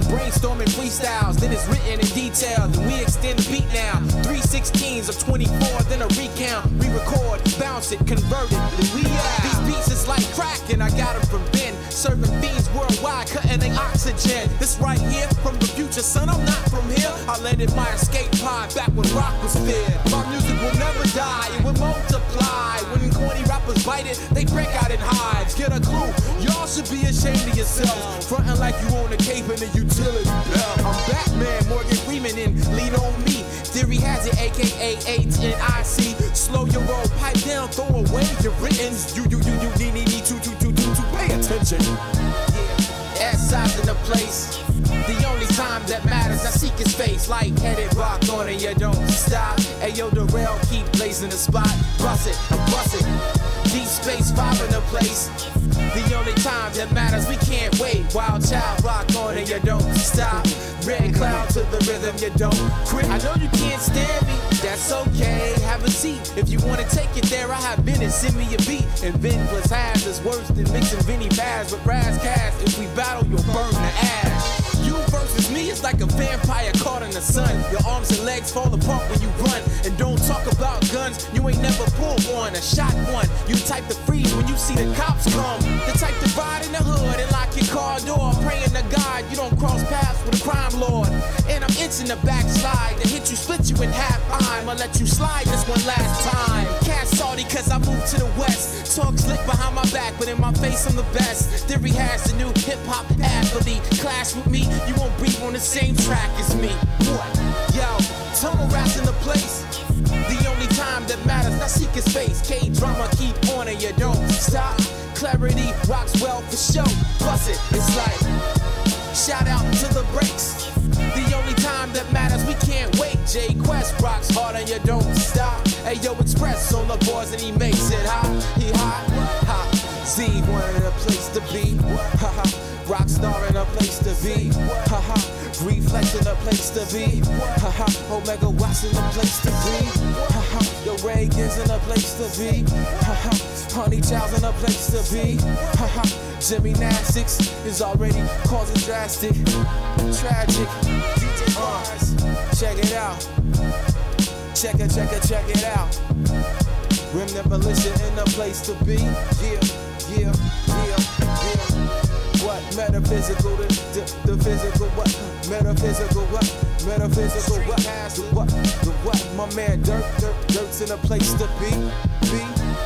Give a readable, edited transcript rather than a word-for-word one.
Brainstorming freestyles, then it's written in detail. Then we extend the beat now. 3/16 of 24, then a recount. Re-record, bounce it, convert it, then we out. These beats is like crack, and I got them from Ben. Serving fiends worldwide, cutting their oxygen. This right here, from the future, son, I'm not from here. I landed my escape pod back when rock was feared. My music will never die, it will multiply. When corny rappers bite it, they break out in hives. Get a clue, y'all should be ashamed of yourselves. Frontin' like you own a cape and a utility belt. I'm Batman, Morgan Freeman, and lean on me. Theory has it, aka HNIC. Slow your roll, pipe down, throw away your writtens. You need to pay attention. Yeah, ass size in the place. The only time that matters, I seek his face. Light-headed, rock on it, you don't stop. Ayo, the rail keep blazing the spot. Bust it, bust it. Deep space, 5 in the place. The only time that matters, we can't wait. Wild child, rock on it, you don't stop. Red cloud to the rhythm, you don't quit. I know you can't stand me, that's okay. Have a seat, if you wanna take it there, I have been and send me a beat. And Vin plus has is worse than mixing Vinny Baz with Raz Cast. If we battle, you'll burn the ash. You versus me is like a vampire caught in the sun. Your arms and legs fall apart when you run. And don't talk about guns, you ain't never pulled one, a shot one. You type to freeze when you see the cops come. The type to ride in the hood and lock your car door. Praying to God you don't cross paths with a crime lord. And I'm itching the backslide to hit you, split you in half. I'ma let you slide this one last time. Cat salty cause I moved to the west. Talk slick behind my back, but in my face I'm the best. Theory has the new hip-hop athlete. Clash with me, you won't breathe on the same track as me. What? Yo, tunnel rats in the place. The only time that matters, now seek his face. K-drama, keep on and you don't stop. Clarity rocks well for show. Bust it, it's like shout out to the breaks. The only time that matters, we can't wait. J Quest rocks hard and you don't stop. Ayo Express on the boards and he makes it hot. He hot, hot. Z one in a place to be. Ha ha. Rockstar in a place to be. Ha ha. Reflex in a place to be. Ha ha. Omega Watts in a place to be. Ha ha. Yo Reagan's in a place to be. Ha ha. Honey Child's in a place to be. Ha ha. Gymnastics is already causing drastic, tragic. DJ Mars, check it out. Check it out. Remnant militia in a place to be. Yeah. What metaphysical, the physical, what metaphysical, what metaphysical, what the what, my man Dirk's in a place to be.